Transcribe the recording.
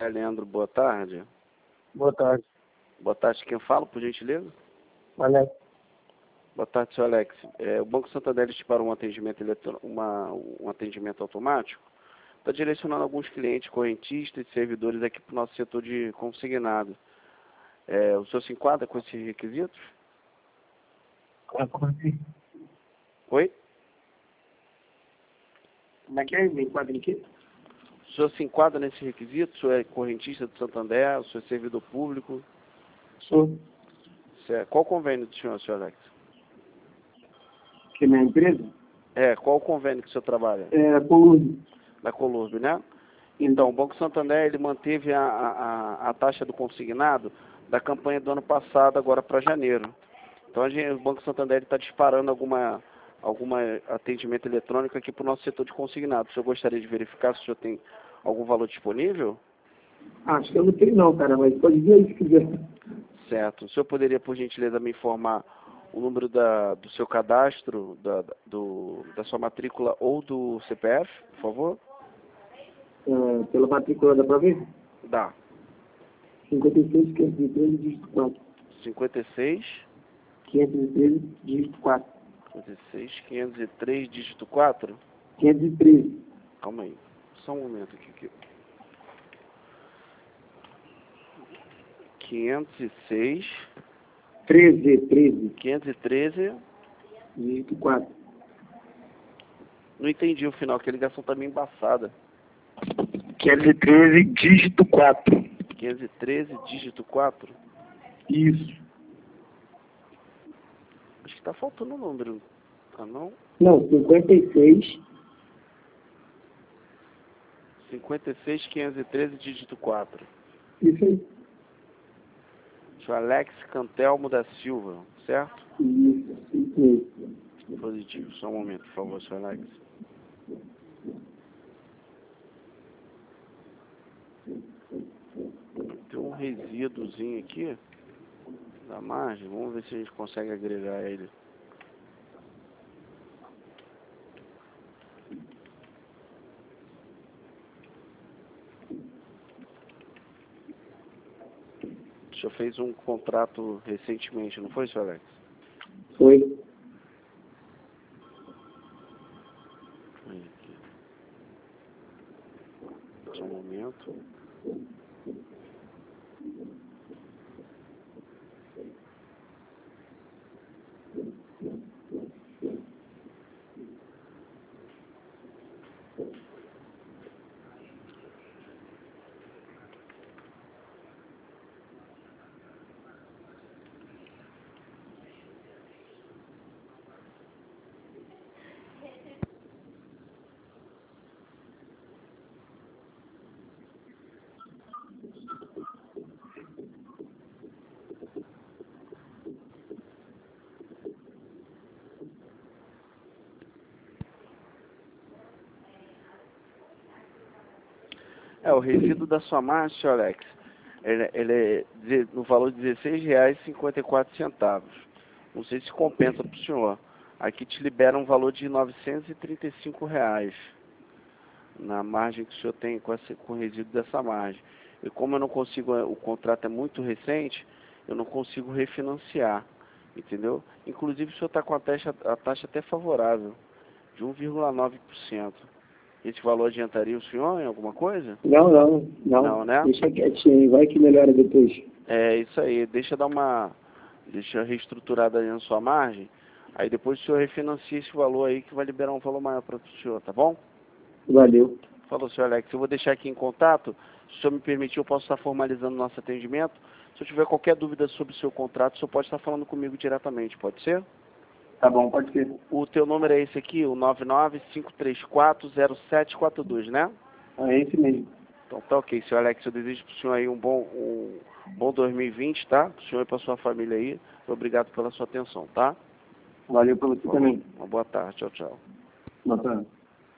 Leandro, boa tarde. Boa tarde. Boa tarde, quem fala, por gentileza? Alex. Boa tarde, senhor Alex. O Banco Santander disparou um atendimento, um atendimento automático. Está direcionando alguns clientes, correntistas e servidores aqui para o nosso setor de consignado. O senhor se enquadra com esses requisitos? Como assim? Oi? Como é que é? Me enquadra aqui? O senhor se enquadra nesses requisitos? O senhor é correntista do Santander? O senhor é servidor público? Sou. Qual o convênio do senhor, senhor Alex? Que é minha empresa? Qual o convênio que o senhor trabalha? Colúmbia. Da Colurb, né? Então, o Banco Santander, ele manteve a taxa do consignado da campanha do ano passado, agora para janeiro. Então, o Banco Santander está disparando alguma atendimento eletrônico aqui para o nosso setor de consignado. O senhor gostaria de verificar se o senhor tem algum valor disponível? Acho que eu não tenho não, cara, mas pode ver aí se quiser. Certo. O senhor poderia, por gentileza, me informar o número do seu cadastro, da sua matrícula ou do CPF, por favor? Pela matrícula da ver? Dá. 56, 513, dígito 4. 56, 513, dígito 4. 56, 503, dígito 4? 513. Calma aí. Só um momento aqui. 506, 13. 513. Dígito 4. Não entendi o final, que a ligação tá meio embaçada. 513, dígito 4. 513, dígito 4? Isso. Acho que tá faltando um número. Ah, não? Não, 56. 56, 513, dígito 4. Isso aí. Senhor Alex Cantelmo da Silva, certo? Isso mesmo. Positivo. Só um momento, por favor, senhor Alex. Tem um resíduozinho aqui da margem. Vamos ver se a gente consegue agregar ele. O senhor fez um contrato recentemente, não foi, senhor Alex? Foi. Aqui. Só um momento. O resíduo da sua margem, senhor Alex, ele é no valor de R$16,54. Não sei se compensa para o senhor. Aqui te libera um valor de R$935 na margem que o senhor tem com o resíduo dessa margem. E como eu não consigo, o contrato é muito recente, eu não consigo refinanciar, entendeu? Inclusive o senhor está com a taxa até favorável, de 1,9%. Esse valor adiantaria o senhor em alguma coisa? Não. Não, né? Deixa quietinho, vai que melhora depois. É isso aí, deixa reestruturada aí na sua margem, aí depois o senhor refinancia esse valor aí que vai liberar um valor maior para o senhor, tá bom? Valeu. Falou, senhor Alex, eu vou deixar aqui em contato, se o senhor me permitir eu posso estar formalizando nosso atendimento. Se eu tiver qualquer dúvida sobre o seu contrato, o senhor pode estar falando comigo diretamente, pode ser? Tá bom, pode ser. O teu número é esse aqui, o 995340742, né? É esse mesmo. Então tá ok, senhor Alex, eu desejo para o senhor aí um bom 2020, tá? Para o senhor e para a sua família aí. Obrigado pela sua atenção, tá? Valeu pra você também. Uma boa tarde, tchau, tchau. Boa tarde.